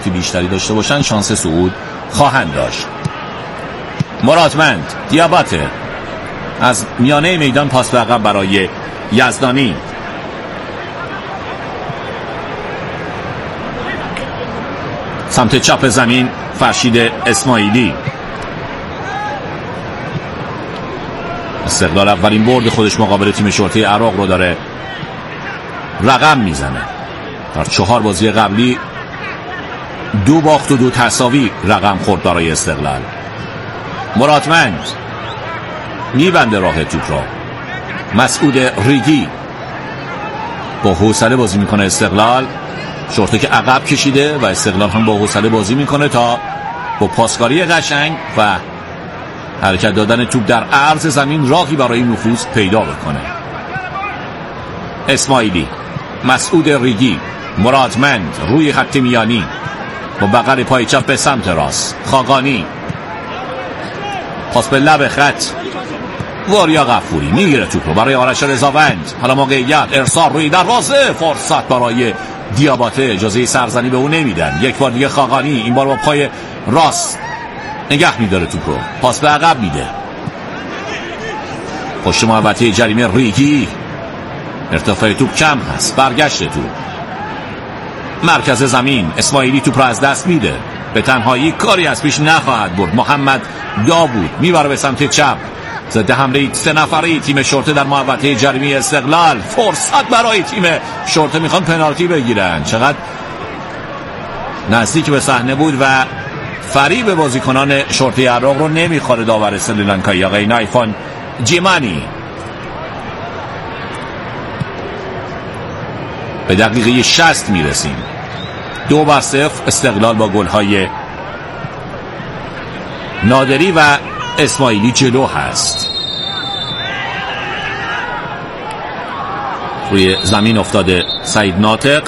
بیشتری داشته باشن شانس صعود خواهند داشت. مرادمند، دیاباته از میانه میدان پاس به عقب برای یزدانی. سمت چپ زمین فرشید اسماعیلی. استقلال اولین برد خودش مقابل تیم شرطه عراق رو داره رقم میزنه. در 4 بازی قبلی 2 باخت و 2 تساوی رقم خورد برای استقلال. مرادمند میبنده راه توپ را. مسعود ریگی با حوصله بازی میکنه استقلال. شرطه که عقب کشیده و استقلال هم با حوصله بازی میکنه تا با پاسکاری قشنگ و حرکت دادن توپ در عرض زمین راهی برای نفوذ پیدا بکنه. اسماعیلی، مسعود ریگی، مرادمند روی خط میانی با بغل پای چپ به سمت راست. خاقانی پاس به لب خط. واریا غفوری میگیره توپ رو برای آرش رضاوند. حالا موقعیت ارسال روی دروازه، فرصت برای دیاباته. اجازه سرزنی به اون نمیدن. یک بار دیگه خاقانی، این بار با پای راست نگه میداره توپ رو. پاس به عقب میده. پشت محوطه جریمه ریگی. ارتفاع توپ کم هست. برگشت توپ مرکز زمین. اسماعیلی توپ رو از دست میده. به تنهایی کاری از پیش نخواهد برد. محمد داوود میبره به سمت چپ. ضد حمله 3 نفره تیم شرطه در محوطه جریمه استقلال. فرصت برای تیم شرطه، میخوان پنالتی بگیرن. چقدر نزدیک به صحنه بود و فریب بازیکنان شرطه عراق رو نمیخوره داور سریلانکایی آقای نایفان جیمانی. به دقیقه 60 میرسیم. 2-0 استقلال با گل‌های نادری و اسماعیلی جلو هست. روی زمین افتاده سعید ناطق.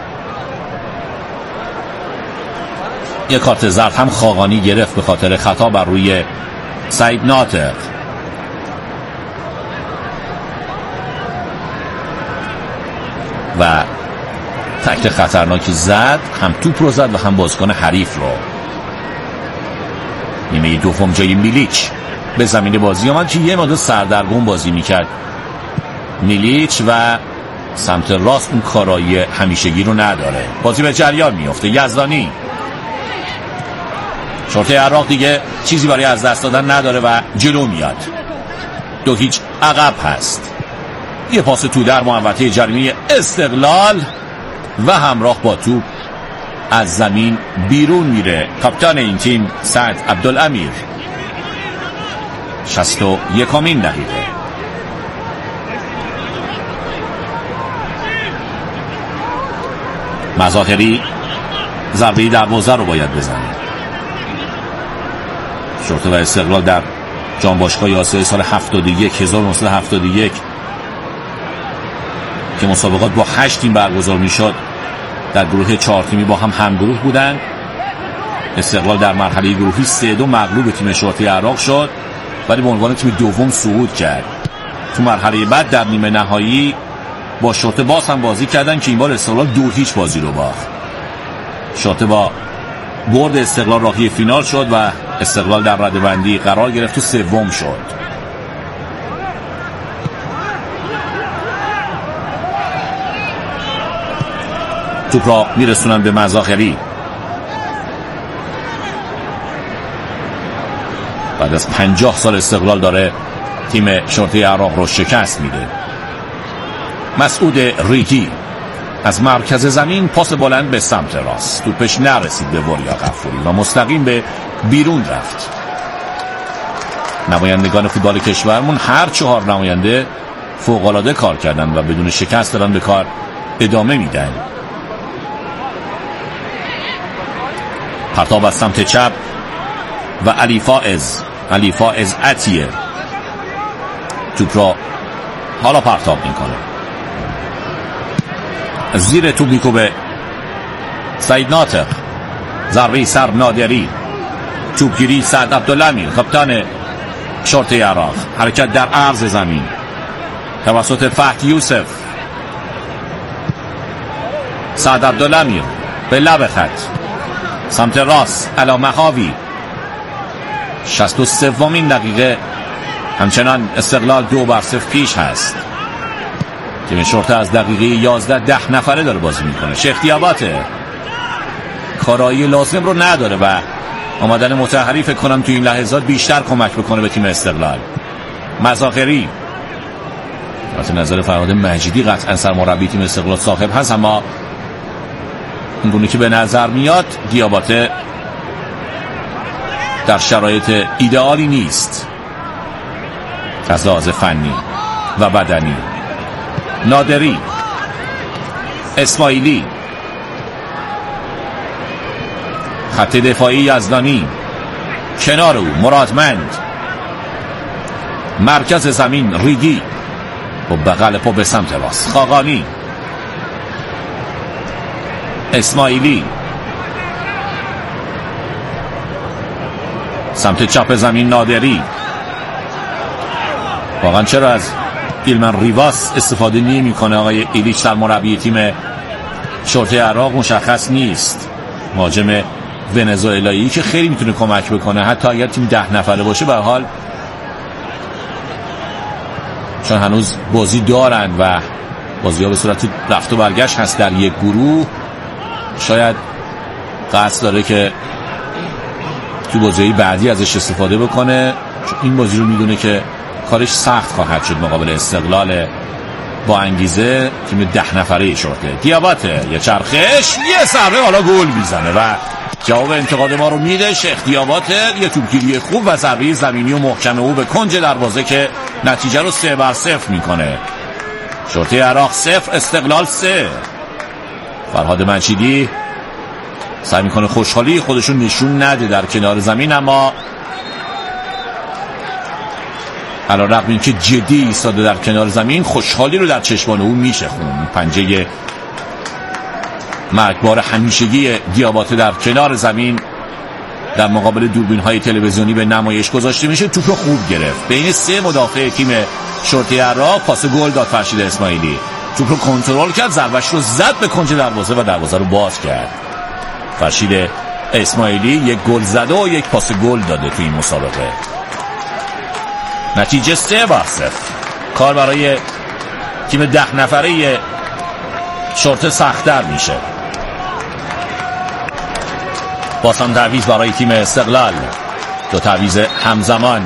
یک کارت زرد هم خاقانی گرفت به خاطر خطا بر روی سعید ناطق. و تکل خطرناکی زد، هم توپ رو زد و هم بازیکن حریف رو. نیمه دوم جای میلیچ به زمین بازی آمد که یه مدت سردرگم بازی میکرد میلیچ و سمت راست اون کارایی همیشگی رو نداره. بازی به جریان میفته. یزدانی، شرطه عراق دیگه چیزی برای از دست دادن نداره و جلو میاد. 2-0 عقب هست. یه پاس تو در محوطه جریمه استقلال و همراه با توپ از زمین بیرون میره کاپیتان این تیم سعد عبدالامیر. 61مین دقیقه. مظاهری ضربه دروازه رو باید بزنه. شرطه و استقلال در جانباشگاه آسیا سال 1971 که مسابقات با 8 تیم برگزار میشد، در گروه 4 تیمی با هم گروه بودند. استقلال در مرحله گروهی 3-2 مغلوب تیم شرطه عراق شد ولی به عنوان تیم دوم صعود کرد. تو مرحله بعد در نیمه نهایی با شرطه باز هم بازی کردن که این بار استقلال 2-0 بازی رو باخت. شرطه با برد استقلال راهی فینال شد و استقلال در رده‌بندی قرار گرفت و سوم شد. توپ را میرسونن به مظاهری. بعد از 50 سال استقلال داره تیم شرطه عراق رو شکست میده. مسعود ریگی از مرکز زمین پاس بلند به سمت راست. توپش نرسید به واریا غفوری و مستقیم به بیرون رفت. نمایندگان فوتبال کشورمون هر 4 نماینده فوق‌العاده کار کردن و بدون شکست دارن به کار ادامه میدن. پرتاب از سمت چپ و علی فائز عطیه توپ را حالا پرتاب میکنه. زیر توپ میکوبه سعید ناطق. ضربه سر نادری. توپگیری سعد عبدالامیر کاپیتان شرطه عراق. حرکت در عرض زمین توسط فهد یوسف. سعد عبدالامیر به لب خط. سمت راست علا مهاوی. 63مین دقیقه همچنان استقلال 2-0 پیش هست. تیم شرطه از دقیقه 11 10 نفره داره بازی میکنه. شیخ دیاباته کارایی لازم رو نداره و آمدن مطهری فکر کنم تو این لحظات بیشتر کمک بکنه به تیم استقلال. مزاخری از نظر فرهاد مجیدی قطعا سرمربی تیم استقلال صاحب هست، اما اینگونه که به نظر میاد دیاباته در شرایط ایدئالی نیست از لحاظ فنی و بدنی. نادری، اسماعیلی، خط دفاعی یزدانی، کنار او مرادمند، مرکز زمین ریگی و بغل پا به سمت راست خاقانی، اسماعیلی، سمت چپ زمین نادری. واقعا چرا از ایلمن ریواس استفاده نمی‌کنه آقای ایلیچ سرمربی تیم شرطه عراق مشخص نیست. مهاجم ونزوئلایی که خیلی میتونه کمک بکنه حتی اگر تیم 10 نفره باشه. به هر حال چون هنوز بازی دارن و بازی‌ها به صورت رفت و برگشت هست در یک گروه، شاید قصد داره که تو بازی بعدی ازش استفاده بکنه، چون این بازی رو میدونه که کارش سخت خواهد شد مقابل استقلال با انگیزه تیم 10 نفره شرطه. دیاباته یه چرخش، یه ضربه، حالا گل میزنه و جواب انتقاد ما رو میده. شیخ دیاباته یه توپگیری خوب و ضربه زمینی و محکم او به کنج دروازه که نتیجه رو 3-0 میکنه. شرطه عراق 0 استقلال 3. فرهاد مجیدی سعی میکنه خوشحالی خودشون نشون نده در کنار زمین، اما علیرغم اینکه جدی ایستاده در کنار زمین، خوشحالی رو در چشمان او میشه خون. پنجه مرگبار همیشگی دیاباته در کنار زمین در مقابل دوربین‌های تلویزیونی به نمایش گذاشته میشه. توپ رو خوب گرفت بین 3 مدافع تیم شرطه عراق، پاس گل داد فرشید اسماعیلی. توپ رو کنترل کرد، ضربه‌اش رو زد به کنج دروازه و دروازه رو باز کرد. فرشید اسماعیلی یک گل زده و یک پاس گل داده توی این مسابقه. نتیجه 3-0. کار برای تیم 10 نفره شرطه سخت‌تر میشه. بازم تعویض برای تیم استقلال، 2 تعویض همزمان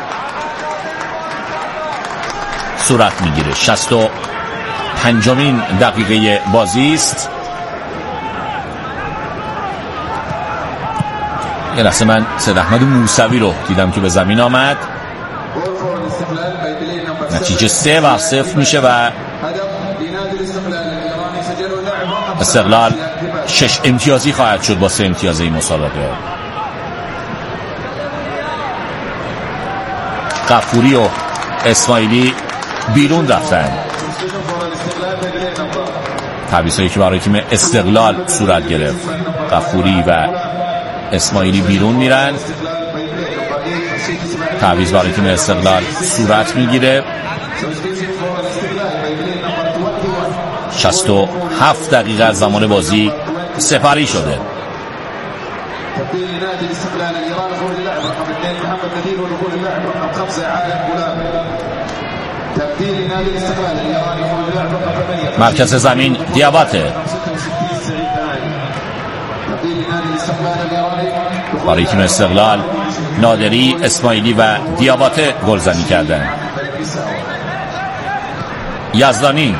صورت میگیره. 65مین دقیقه بازی است. یه لحظه من سید احمد موسوی رو دیدم که به زمین آمد. نتیجه 3-0 میشه و استقلال 6 امتیازی خواهد شد با 3 امتیاز این مسابقه. غفوری و اسماعیلی بیرون رفتن. تعویضایی که برای تیم استقلال صورت گرفت، غفوری و اسماعیلی بیرون میرن. تعویض برای تیم استقلال صورت میگیره. 67 دقیقه از زمان بازی سپری شده. مرکز زمین دیاباته برای تیم استقلال. نادری، اسماعیلی و دیاباته گلزنی کردن. یزدانی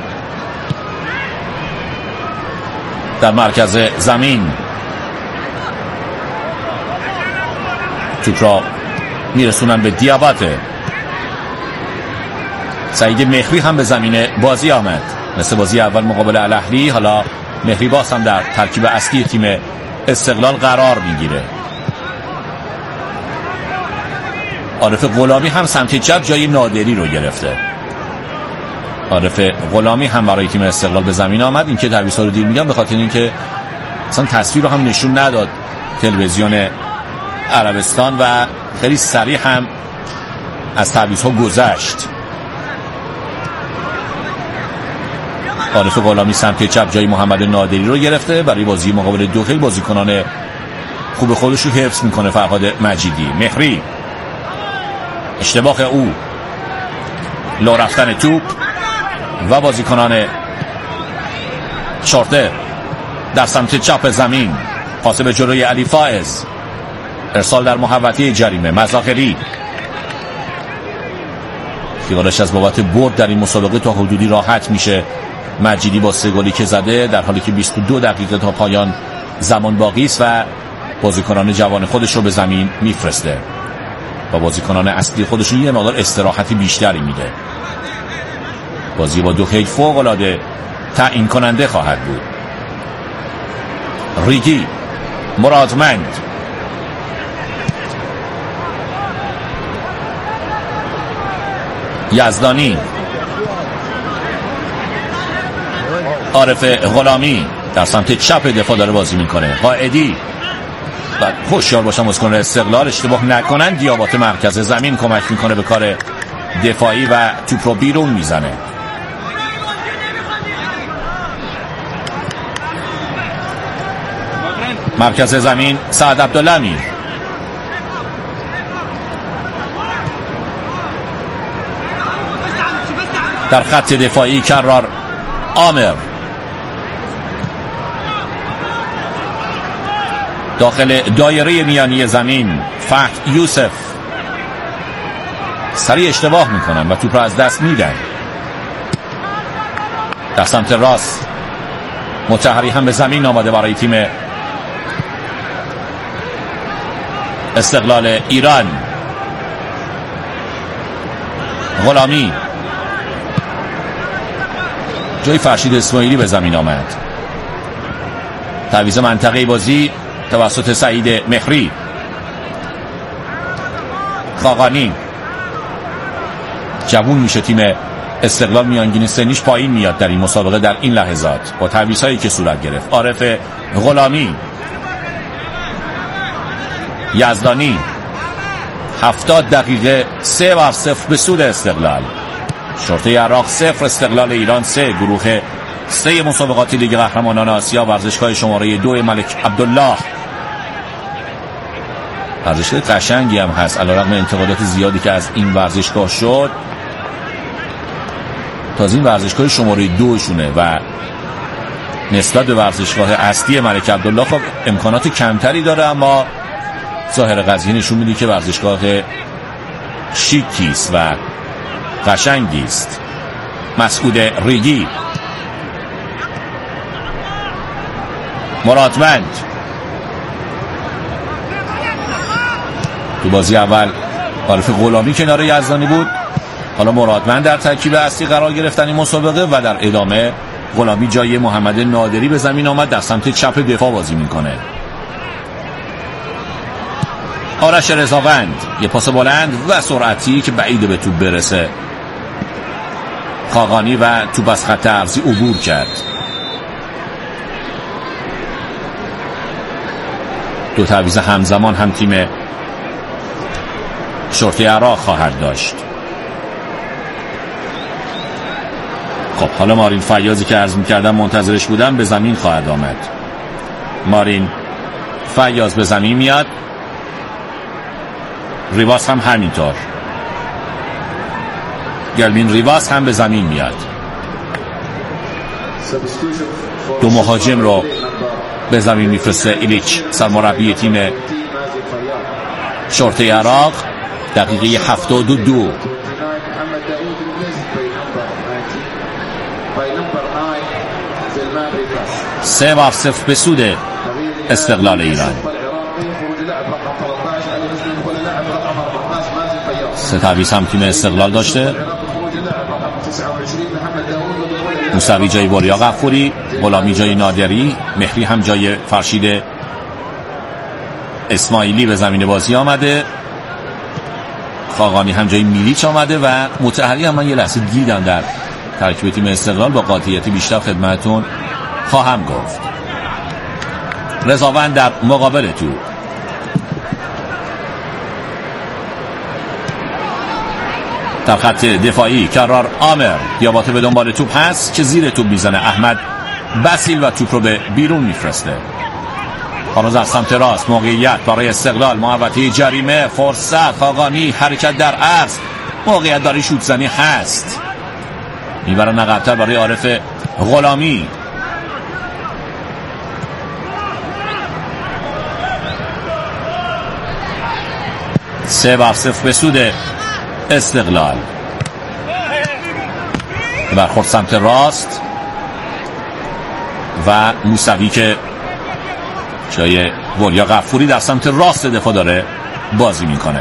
در مرکز زمین توپ را میرسونن به دیاباته. سعید مهری هم به زمین بازی آمد مثل بازی اول مقابل الاهلی. حالا مهری باز هم در ترکیب اصلی تیم استقلال قرار میگیره. عارف غلامی هم سمت چپ جای نادری رو گرفته. عارف غلامی هم برای تیم استقلال به زمین آمد. این که تعویض‌ها رو دیر میگم به خاطر اینکه اصلا تصویر رو هم نشون نداد تلویزیون عربستان و خیلی سریع هم از تعویض‌ها گذشت. عارف غلامی سمت چپ جای محمد نادری رو گرفته برای بازی مقابل دو خیلی بازیکنان خوب خودش رو حفظ میکنه فرهاد مجیدی. مهری، اشتباه او، لو رفتن توپ و بازیکنان شورته در سمت چپ زمین. پاس به جلوی علی فائز، ارسال در محوطه جریمه. مظاهری خیالش از بابت برد در این مسابقه تا حدودی راحت میشه. مجیدی با 3 گلی که زده در حالی که 22 دقیقه تا پایان زمان باقی است و بازیکنان جوان خودش رو به زمین میفرسته و بازیکنان اصلی خودشون یه مقدار استراحتی بیشتری میده. بازی با 2 خیلی فوق العاده تعیین کننده خواهد بود. ریگی، مرادمند، یزدانی، عارف غلامی در سمت چپ دفاع داره بازی میکنه. قائدی و هوشیار باشن بازیکن استقلال اشتباه نکنن. دیابات مرکز زمین کمک میکنه به کار دفاعی و توپ رو بیرون میزنه. مرکز زمین سعد عبدالله در خط دفاعی کرار عامر، داخل دایره میانی زمین فتح یوسف. سریع اشتباه میکنن و توپ را از دست میدن. در سمت راست مطهری هم به زمین آمده برای تیم استقلال ایران. غلامی جای فرشید اسماعیلی به زمین آمد. تعویض منطقه بازی توسط سعید مهری. خاقانی جوون میشه تیم استقلال، میانگین سنیش پایین میاد در این مسابقه در این لحظات با تعویضایی که صورت گرفت. عارف غلامی، یزدانی، 70 دقیقه 3-0 به سود استقلال. شورته عراق 0 استقلال ایران 3. گروه 3 مسابقات لیگ قهرمانان آسیا، ورزشگاه شماره 2 ملک عبدالله. ورزشگاه قشنگی هم هست علیرغم انتقادات زیادی که از این ورزشگاه شد. تازه این ورزشگاه شماره 2 شونه و نسبت به ورزشگاه اصلی ملک عبدالله خب امکانات کمتری داره، اما ظاهر قضیه نشون میده که ورزشگاه شیکی است و قشنگی است. مسعود ریگی، مرادمند تو بازی اول عارف غلامی کنار یزدانی بود، حالا مرادمند در ترکیب اصلی قرار گرفتن این مسابقه و در ادامه غلامی جای محمد نادری به زمین آمد، در سمت چپ دفاع بازی میکنه. آرش رضاوند، یه پاس بلند و سرعتی که بعیده به توپ برسه. خاقانی و توپ از خط عرضی عبور کرد. 2 تعویض همزمان هم تیم شورته عراق خواهد داشت. خب حالا مارین فیاضی که عرض می‌کردم منتظرش بودم به زمین خواهد آمد. مارین فیاض به زمین میاد. ریواس هم همینطور. گلوین ریواس هم به زمین میاد. 2 مهاجم رو به زمین میفرسته ایلیچ، سرمربی تیم شورته عراق. دقیقه 72 3-0 به سود استقلال ایران. 3 تعویض هم تیم استقلال داشته. موسوی جای وریا غفوری، غلامی جای نادری، مهری هم جای فرشید اسماعیلی به زمین بازی آمده. خاقانی هم جای میلیچ آمده و مطهری هم من یه لحظه دیدم در ترکیب تیم استقلال، با قاطعیت بیشتر خدمتون خواهم گفت. رضاوند در مقابل تو. در خط دفاعی کرار عامر، دیاباته به دنبال توپ هست که زیر توپ میزنه احمد بسیل و توپ رو به بیرون میفرسته. هنوز از سمت راست موقعیت برای استقلال، محوطه جریمه، فرصت، خاقانی، حرکت در عرض، موقعیت برای شوت زنی هست، میبرن عقب‌تر برای عارف غلامی. سه بر صفر به سود استقلال. برخورد سمت راست و موسوی که جای ولیا غفوری در سمت راست دفاع داره بازی میکنه.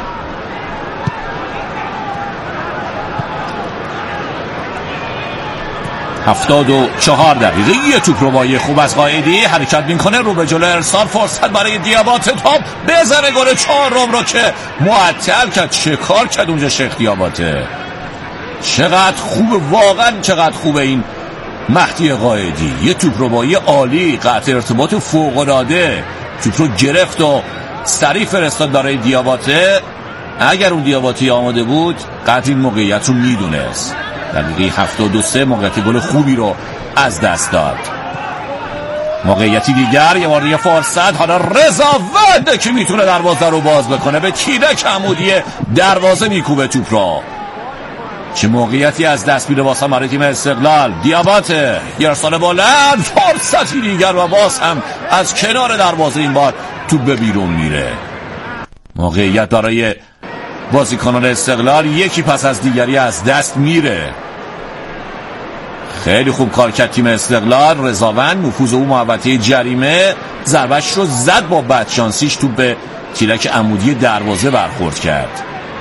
هفتاد و 4 دقیقه. یه توپ رو با یه خوب از قائدی حرکت میکنه رو به جلو، ارسال، فرصت برای دیاباته، تاپ بزنه گل چهارم رو که معطل کرد. چه کار کرد اونجا شیخ دیاباته، چقدر خوبه، واقعا چقدر خوبه این مهدی قائدی. یه توپ رو با یه عالی، قطع ارتباط فوق‌العاده، توپ رو گرفت و سریع فرستاد برای دیاباته. اگر اون دیاباته آماده بود قطع این موقعیت رو میدونست. دقیقه 73 موقعیت گل خوبی رو از دست داد. موقعیتی دیگر، یه بار دیگه فرصت، حالا رضا ونده که میتونه دروازه رو باز بکنه، به تیرک عمودی دروازه میکوبه توپ رو. چه موقعیتی از دست میره واسه برای تیم استقلال. دیاباته یه ارسال بلند، فرصتی دیگر و باز هم از کنار دروازه این بار توپ به بیرون میره. موقعیت برای بازیکنان استقلال یکی پس از دیگری از دست میره. خیلی خوب کار کرد تیم استقلال. رضاوند نفوذ او محوطه جریمه، ضربش رو زد، با بدشانسیش توپ به تیرک عمودی دروازه برخورد کرد.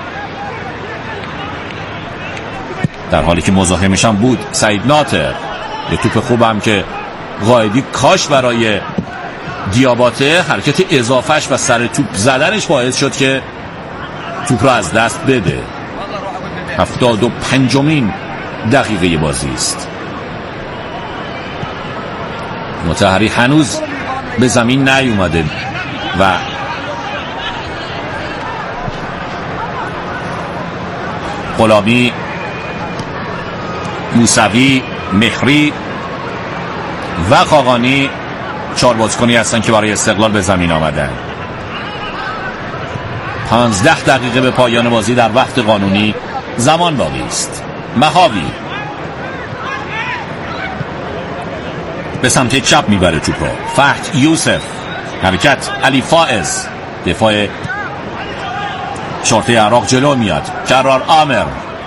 در حالی که مزاحمش هم بود سعید ناطر. یه توپ خوبم که قائدی کاش برای دیاباته، حرکت اضافهش و سر توپ زدنش باعث شد که توپ رو از دست بده. 75مین دقیقه بازی است. مطهری هنوز به زمین نیومده و غلامی، موسوی، مهری و خاقانی 4 بازیکنی هستن که برای استقلال به زمین آمدن. 15 دقیقه به پایان بازی در وقت قانونی زمان باقی است. مهاوی به سمت چپ میبره توپ رو. فهد یوسف، حرکت علی فائز، دفاع شرطه عراق جلو میاد. کرار آمر،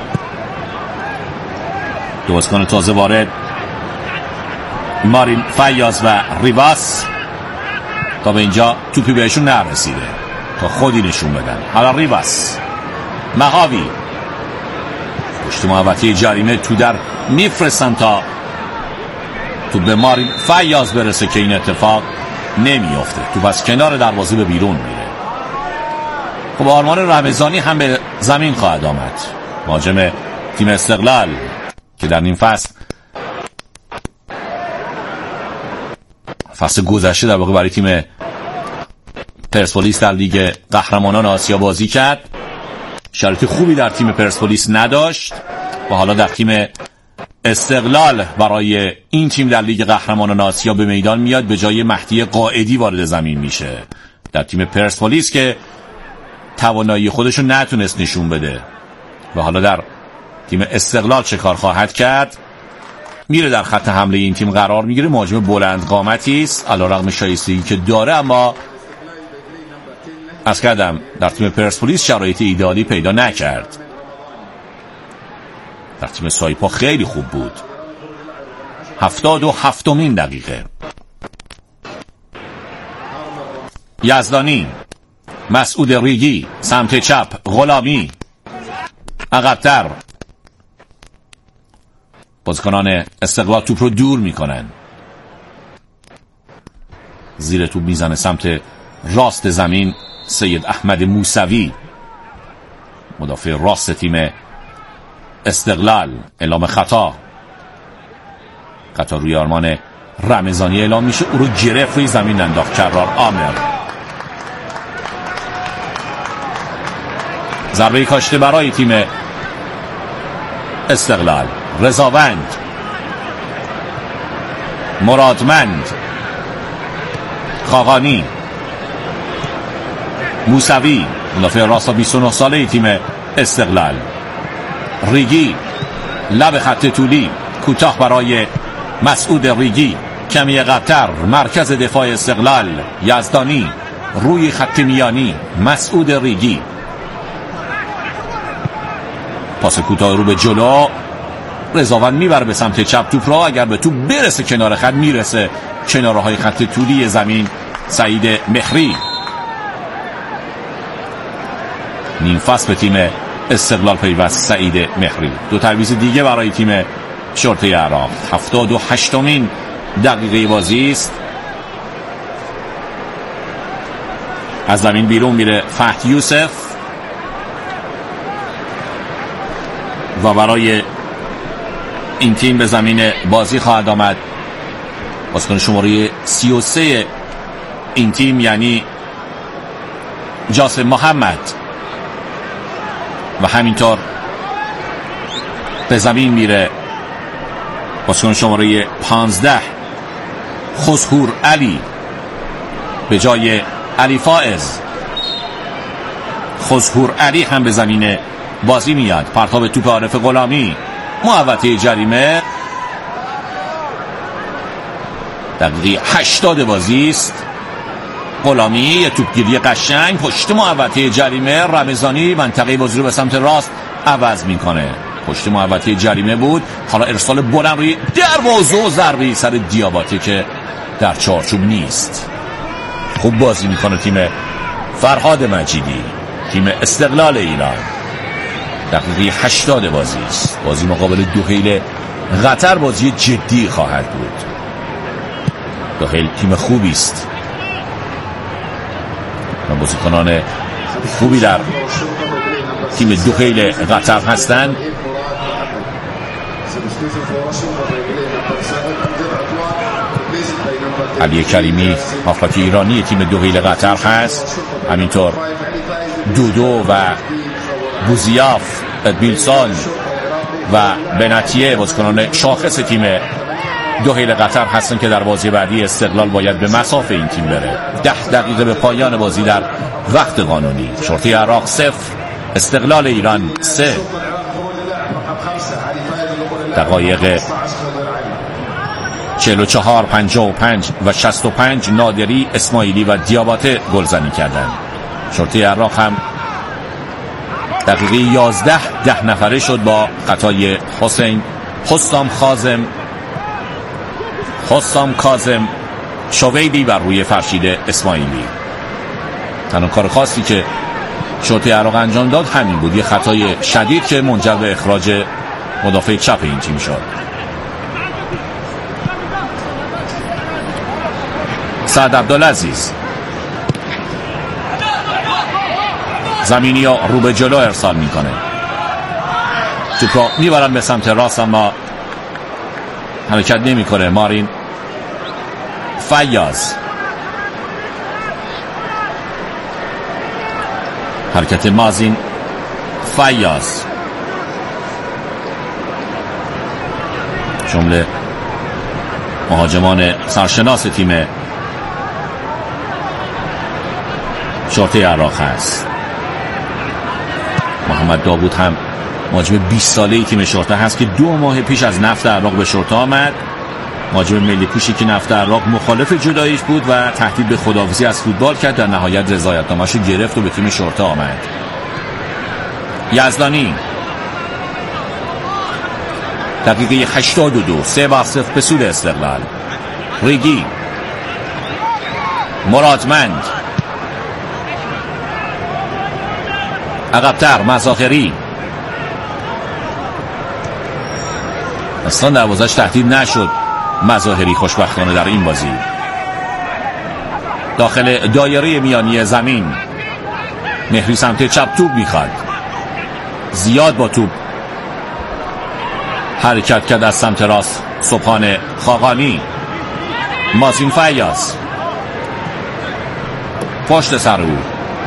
دو بازیکن تازه وارد، مارین فیاض و ریواس. تا به اینجا توپی بهشون نرسیده تا خودی نشون بدن. حالا ریواس، مهاوی پشت محوطه جریمه تو در میفرستن تا تو به مارین فیاض برسه که این اتفاق نمیافته. تو از کنار دروازه به بیرون میره. خب آرمان رمضانی هم به زمین خواهد آمد، مهاجم تیم استقلال که در این فصل گذشته در واقع برای تیم پرسپولیس در لیگ قهرمانان آسیا بازی کرد. شرایط خوبی در تیم پرسپولیس نداشت و حالا در تیم استقلال برای این تیم در لیگ قهرمانان آسیا به میدان میاد. به جای مهدی قائدی وارد زمین میشه در تیم پرسپولیس که توانایی خودشو نتونست نشون بده و حالا در تیم استقلال چه کار خواهد کرد. میره در خط حمله این تیم قرار میگیره. مهاجم بلند قامتی است علیرغم شایستگی که داره، اما از کردم در تیم پرسپولیس شرایط ایدئالی پیدا نکرد. در تیم سایپا خیلی خوب بود. 77مین دقیقه. یزدانی، مسعود ریگی سمت چپ، غلامی عقب‌تر. بازیکنان استقلال توپ رو دور میکنن. زیر توپ میزنه سمت راست زمین سید احمد موسوی، مدافع راست تیم استقلال. اعلام خطا روی آرمان رمضانی اعلام میشه. او رو گرفت روی زمین انداخت کرار آمر. ضربه کاشته برای تیم استقلال. رضاوند، مرادمند، خاقانی، موسوی مدافع راست 29 ساله تیم استقلال، ریگی لب خط طولی کوتاه برای مسعود ریگی، کمی عقب‌تر مرکز دفاع استقلال یزدانی، روی خط میانی مسعود ریگی، پاس کوتاه رو به جلو، رضاوند میبره به سمت چپ توپ را، اگر به توپ برسه کنار خط میرسه کناره های خط طولی زمین سعید مهری. نیم فصل به تیم استقلال پیوست سعید مهری. دو تعویض دیگه برای تیم شرطه عراق. 78مین دقیقه بازی است. از زمین بیرون میره فتحی یوسف و برای این تیم به زمین بازی خواهد آمد بازیکن شماره 33 این تیم، یعنی جاسم محمد، و همینطور به زمین میره بازیکن شماره 15 خسهور علی به جای علی فائز. خسهور علی هم به زمین بازی میاد. پرتاب توپ عارف غلامی، محوطه جریمه. دقیقه 80 بازی است. غلامی یه توپگیری قشنگ پشت محوطه جریمه. رمضانی منطقه بازی رو به سمت راست عوض میکنه. پشت محوطه جریمه بود، حالا ارسال بلند روی دروازه و ضربه سر دیاباته که در چارچوب نیست. خوب بازی میکنه تیم فرهاد مجیدی، تیم استقلال ایران. دقیقه 80 بازی است. بازی مقابل دوحیل قطر بازی جدی خواهد بود. دوحیل تیم خوبی است و بازیکنان خوبی در تیم دوحیل قطر هستند. علی کریمی هافبک ایرانی تیم دوحیل قطر هست، همینطور دودو و بوزیاف، ادمیلسون و بنتیه بازیکنان شاخص تیم دوحیل قطر هستن که در بازی بعدی استقلال باید به مسافه این تیم بره. 10 دقیقه به پایان بازی در وقت قانونی. شرطه عراق 0 استقلال ایران 3. دقایق 44 55 و 65 نادری، اسماعیلی و دیاباته گلزنی کردند. شرطه عراق هم دقیقه 11 10 نفره شد با خطای حسام کاظم شویدی بر روی فرشید اسماعیلی. تنها کار خاصی که شرطه عراق انجام داد همین بود، یه خطای شدید که منجر به اخراج مدافع چپ این تیم شد. سعد عبدالعزیز زمینی ها رو به جلو ارسال میکنه. توپ را میبرن به سمت راست اما حرکت نمیکنه. مارین فیاض، حرکت مازین فیاض، جمله مهاجمان سرشناس تیم شرطه عراق هست. محمد داوود هم مهاجم 20 ساله تیم شرطه هست که 2 ماه پیش از نفت عراق به شرطه آمد. مهاجم ملی پوشی که نفت عراق مخالف جداییش بود و تهدید به خداحافظی از فوتبال کرد. در نهایت رضایتنامه‌اش رو گرفت و به تیم شرطه آمد. یزدانی دقیقه 82 3-0 به سود استقلال. ریگی، مرادمند، عقب‌تر مظاهری، اصلا دروازه‌اش تهدید نشد. مظاهری خوشبختانه در این بازی داخل دایره میانی زمین. مهری سمت چپ توپ میخواد، زیاد با توپ حرکت کرد از سمت راست. سبحان خاقانی، مازین فیاض پشت سر او،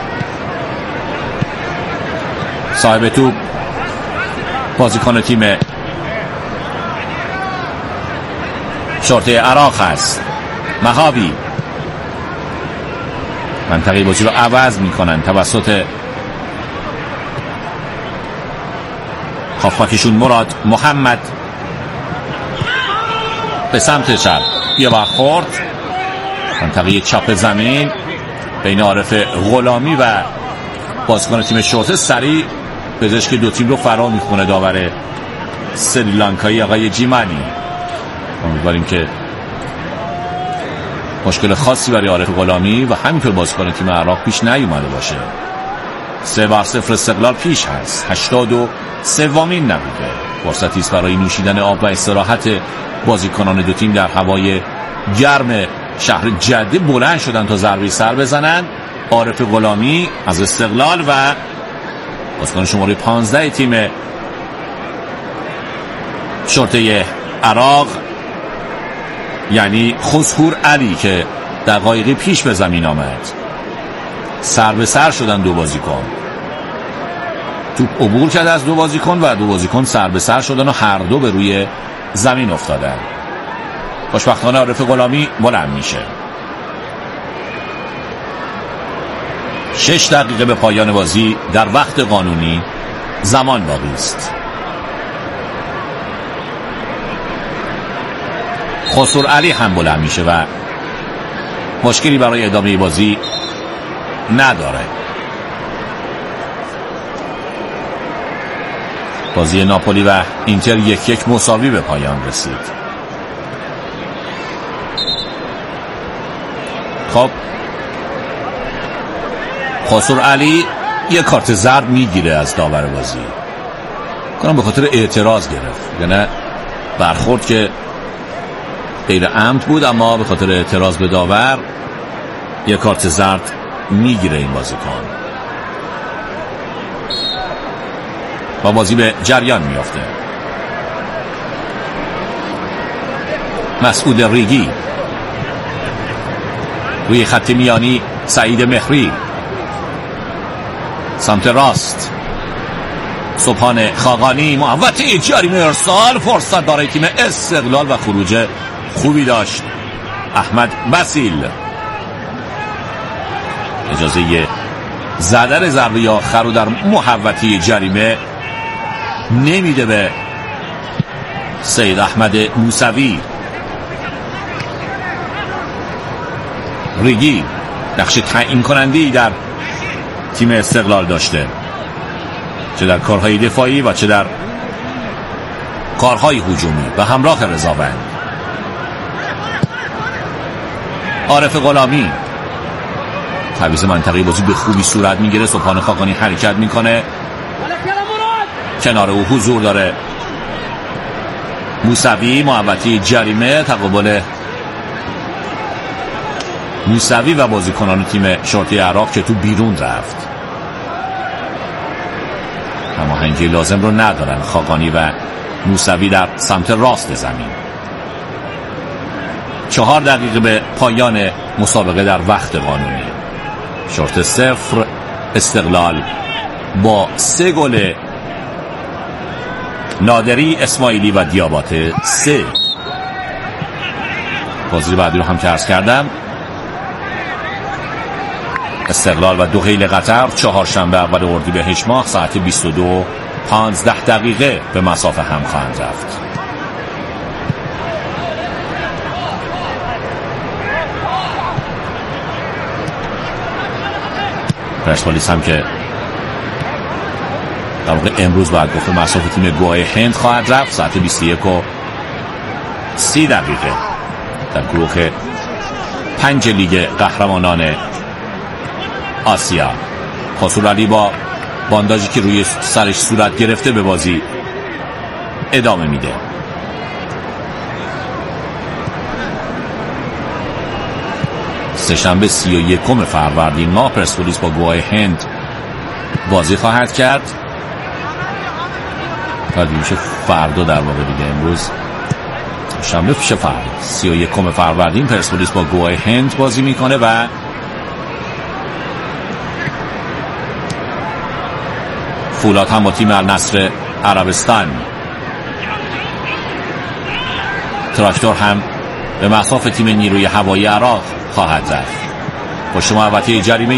صاحب توپ بازیکن تیم شرطه عراق هست. مهاوی منطقه بازی رو عوض میکنن توسط هافبکشون مراد محمد به سمت چپ. یه برخورد منطقه چپ زمین بین عارف غلامی و بازیکن تیم شرطه. سریع پزشک دو تیم رو فرا میخونه داور سریلانکایی آقای جیمانی. امیدواریم که مشکل خاصی برای عارف غلامی و همینطور بازیکن تیم عراق پیش نیومده باشه. 3-0 استقلال پیش هست. 83مین دقیقه فرصتی است برای نوشیدن آب و استراحت بازیکنان دو تیم در هوای گرم شهر جده. بلند شدن تا ضربه سر بزنن. عارف غلامی از استقلال و بازیکن شماره 15 تیم شرطه عراق یعنی خسخور علی که دقایقی پیش به زمین آمد. سر به سر شدن دو بازیکن. توپ عبور کرد از دو بازیکن و دو بازیکن سر به سر شدن و هر دو به روی زمین افتادن. خوشبختانه عارف غلامی بلند میشه. 6 دقیقه به پایان بازی در وقت قانونی زمان باقی است. خسرو علی هم بلند میشه و مشکلی برای ادامه بازی نداره. بازی ناپولی و اینتر 1-1 مساوی به پایان رسید. خب خسرو علی یک کارت زرد میگیره از داور بازی. کنم به خاطر اعتراض گرفت، یعنی برخورد که غیر عمد بود اما به خاطر اعتراض به داور یک کارت زرد میگیره این بازیکن و بازی به جریان میافته. مسعود ریگی روی خط میانی. سعید مهری سمت راست. سبحان خاقانی محوطه جریمه ارسال. فرصت برای تیم استقلال و خروج خوبی داشت احمد بسیل. اجازه زدن ضربه آخر رو در محوطه جریمه نمیده به سید احمد موسوی. ریگی نقش تعیین کننده‌ای در تیم استقلال داشته، چه در کارهای دفاعی و چه در کارهای هجومی و همراه رضاوند. عارف غلامی تعویض منطقه بازی به خوبی صورت میگیره. سبحان خاقانی حرکت میکنه، کنار او حضور داره موسوی. محوطه جریمه تقابل موسوی و بازیکنان تیم شرطه عراق که تو بیرون رفت. هماهنگی لازم رو ندارن خاقانی و موسوی در سمت راست زمین. 4 دقیقه به پایان مسابقه در وقت قانونی. شرطه 0 استقلال با 3 گل نادری، اسماعیلی و دیاباته 3. بازی بعدی رو هم که عرض کردم استقلال و دحیل قطر چهارشنبه اول اردیبهشت ماه ساعت 22:15 به مسافه هم خواهند رفت. پرسپولیس هم که در واقع امروز باید گفت مسافه تیم گواه هند خواهد رفت ساعت 21:30 در گروه 5 لیگ قهرمانان آسیا. خسرو علی با بانداژی که روی سرش صورت گرفته به بازی ادامه میده. سه‌شنبه 31 فروردین ماه پرسپولیس با گواه هند بازی خواهد کرد. بعد میشه فردا در واقع دیگه، امروز شنبه پیش فردا 31 فروردین پرسپولیس با گواه هند بازی میکنه و فولاد هم با تیم النصر عربستان. تراکتور هم به مصاف تیم نیروی هوایی عراق خواهد رفت. پشت محوطه جریمه